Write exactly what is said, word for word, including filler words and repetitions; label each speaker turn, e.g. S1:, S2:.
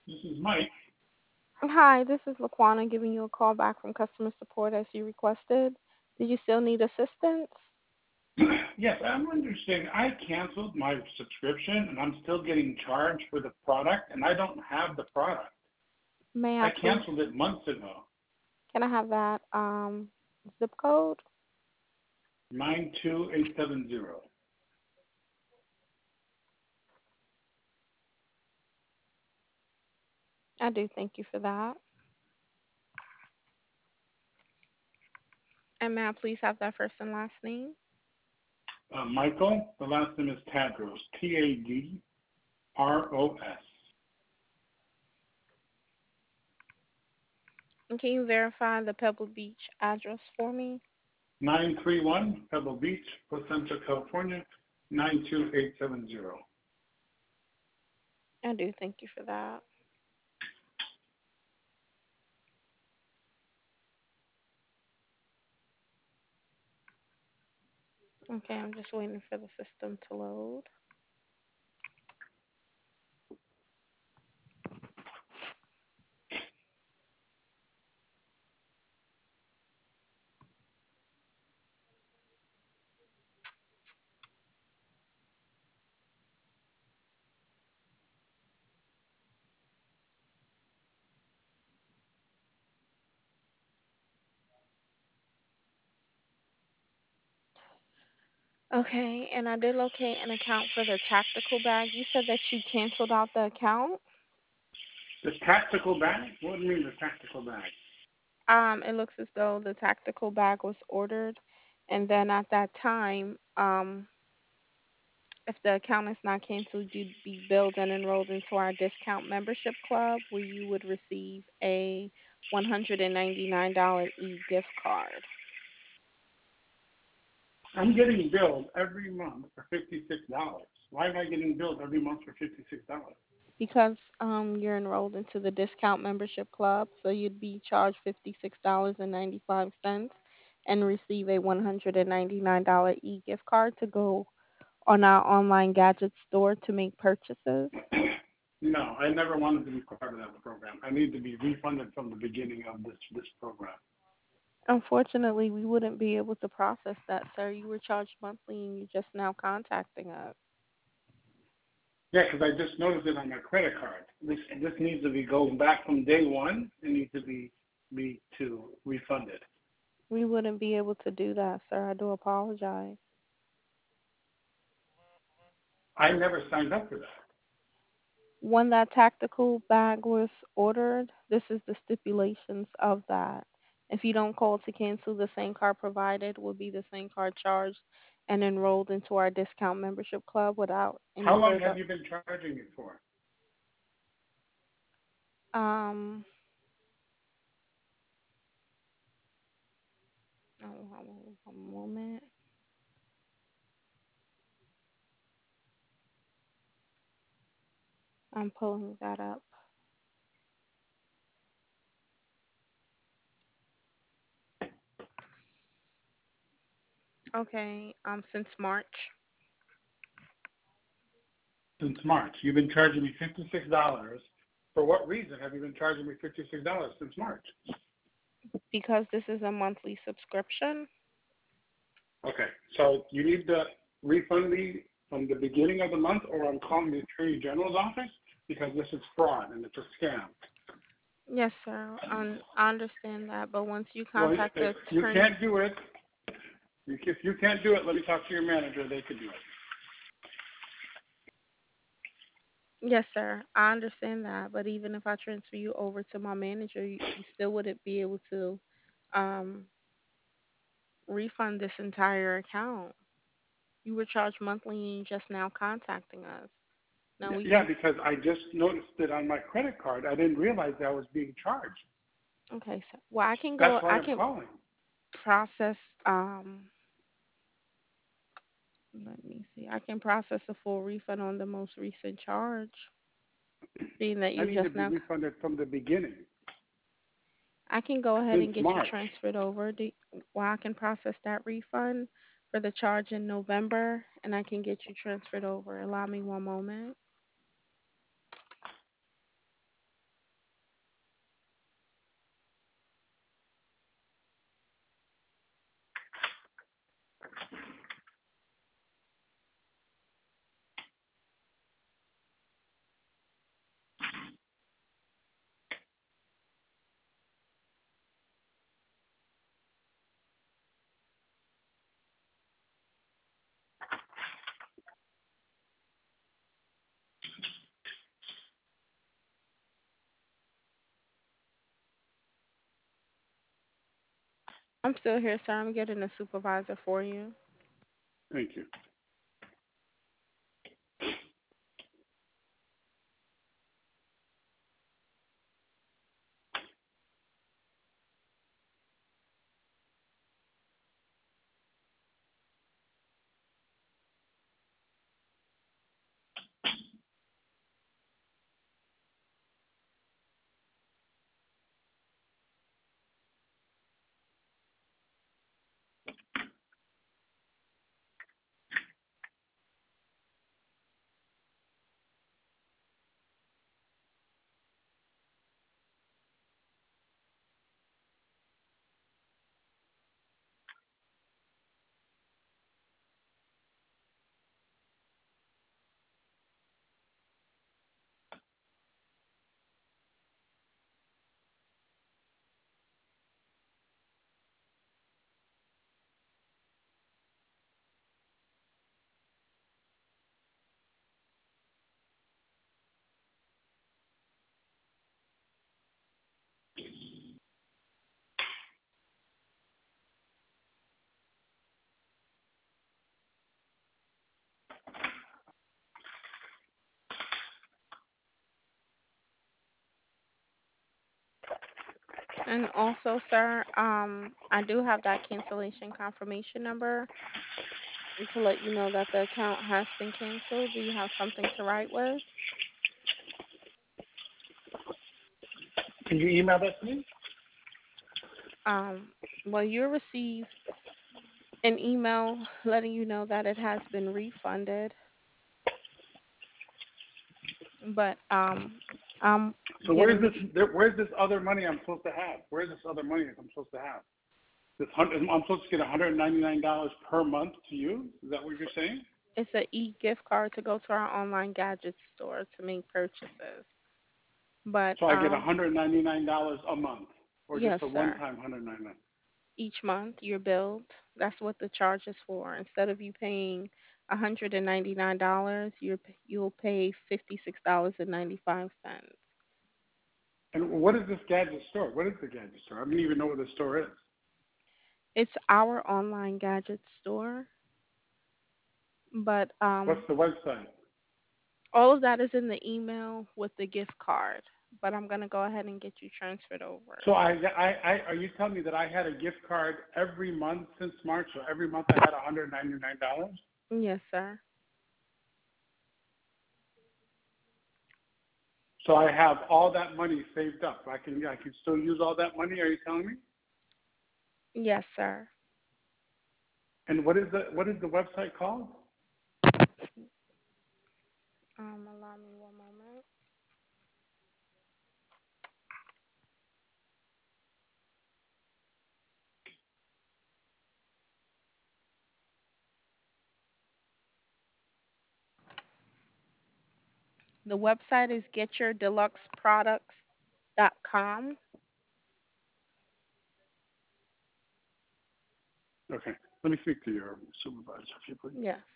S1: This is Mike.
S2: Hi, this is Laquana giving you a call back from customer support as you requested. Do you still need assistance?
S1: Yes, I'm understanding. I canceled my subscription and I'm still getting charged for the product, and I don't have the product.
S2: May
S1: I
S2: I please,
S1: canceled it months ago.
S2: can I have that um, zip code?
S1: nine two eight seven zero.
S2: I do thank you for that. And may I please have that first and last name?
S1: Uh, Michael, the last name is Tadros. T A D R O S.
S2: And can you verify the Pebble Beach address for me?
S1: nine three one Pebble Beach, Placentia, California, nine two eight seven zero.
S2: I do thank you for that. Okay, I'm just waiting for the system to load. Okay, and I did locate an account for the tactical bag. You said that you canceled out the account.
S1: The tactical bag? What do you mean the tactical bag?
S2: Um, it looks as though the tactical bag was ordered, and then at that time, um, if the account is not canceled, you'd be billed and enrolled into our discount membership club, where you would receive a one hundred ninety-nine dollars e-gift card.
S1: I'm getting billed every month for fifty-six dollars. Why am I getting billed every month for fifty-six dollars?
S2: Because um, you're enrolled into the discount membership club, so you'd be charged fifty-six dollars and ninety-five cents and receive a one hundred ninety-nine dollars e-gift card to go on our online gadget store to make purchases.
S1: No, I never wanted to be part of that program. I need to be refunded from the beginning of this this program.
S2: Unfortunately, we wouldn't be able to process that, sir. You were charged monthly and you're just now contacting us.
S1: Yeah, because I just noticed it on my credit card. This this needs to be going back from day one. It needs to be be to refunded.
S2: We wouldn't be able to do that, sir. I do apologize.
S1: I never signed up for that.
S2: When that tactical bag was ordered, this is the stipulations of that. If you don't call to cancel, the same card provided will be the same card charged and enrolled into our discount membership club without any
S1: How long
S2: further.
S1: have you been charging me for?
S2: Um, oh, hold on one moment. I'm pulling that up. Okay, um, since March.
S1: Since March. You've been charging me fifty-six dollars. For what reason have you been charging me fifty-six dollars since March?
S2: Because this is a monthly subscription.
S1: Okay, so you need to refund me from the beginning of the month, or I'm calling the Attorney General's office because this is fraud and it's a scam.
S2: Yes, sir. Um, I understand that, but once you
S1: Well,
S2: contact
S1: if
S2: the
S1: you
S2: attorney,
S1: can't do it, if you can't do it, let me talk to your manager. They could do it.
S2: yes, sir. I understand that, but even if I transfer you over to my manager, you, you still wouldn't be able to um refund this entire account. You were charged monthly and you're just now contacting us. Now we
S1: Yeah,
S2: can,
S1: because I just noticed it on my credit card. I didn't realize I was being charged.
S2: okay, so well, I can
S1: That's
S2: go,
S1: why
S2: I
S1: I'm
S2: can
S1: calling.
S2: process, um, let me see, I can process a full refund on the most recent charge, being that
S1: I
S2: you
S1: need to
S2: just
S1: be
S2: now.
S1: refunded from the beginning
S2: I can go ahead
S1: since
S2: and get you
S1: March.
S2: transferred over. Do, well, I can process that refund for the charge in November, and I can get you transferred over. Allow me one moment. I'm still here, sir. I'm getting a supervisor for you.
S1: Thank you.
S2: And also, sir, um, I do have that cancellation confirmation number to let you know that the account has been canceled. Do you have something to write with?
S1: Can you email that to me?
S2: Um, well, you'll receive an email letting you know that it has been refunded, but um, I'm
S1: So where's
S2: getting
S1: this? There, where's this other money I'm supposed to have? Where's this other money that I'm supposed to have? This hundred, I'm supposed to get one hundred ninety-nine dollars per month to use. Is that what you're saying?
S2: it's a e-gift card to go to our online gadget store to make purchases. But
S1: So I get
S2: um,
S1: one hundred ninety-nine dollars a month, or just
S2: yes,
S1: a
S2: sir.
S1: one-time one hundred ninety-nine.
S2: Each month you're billed. That's what the charge is for. Instead of you paying one hundred ninety-nine dollars you're p- you'll pay fifty-six dollars and ninety-five cents.
S1: And what is this gadget store? What is the gadget store? I don't even know what the store is.
S2: It's our online gadget store, but
S1: What's
S2: um,
S1: the website?
S2: all of that is in the email with the gift card. But I'm gonna go ahead and get you transferred over.
S1: So I, I, I, are you telling me that I had a gift card every month since March? So every month I had one hundred ninety-nine dollars.
S2: Yes, sir.
S1: So I have all that money saved up. I can, I can still use all that money. Are you telling me?
S2: Yes, sir.
S1: And what is the, what is the website called?
S2: Um, allow me one moment. The website is get your deluxe products dot com.
S1: Okay. Let me speak to your supervisor, if you please.
S2: Yes.